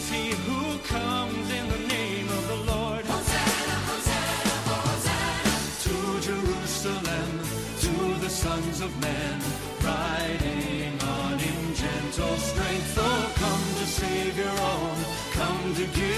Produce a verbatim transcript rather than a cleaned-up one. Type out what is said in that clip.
he who comes in the name of the Lord. Hosanna, Hosanna, Hosanna. To Jerusalem, to the sons of men, riding on in gentle strength. Oh, come to save your own, come to give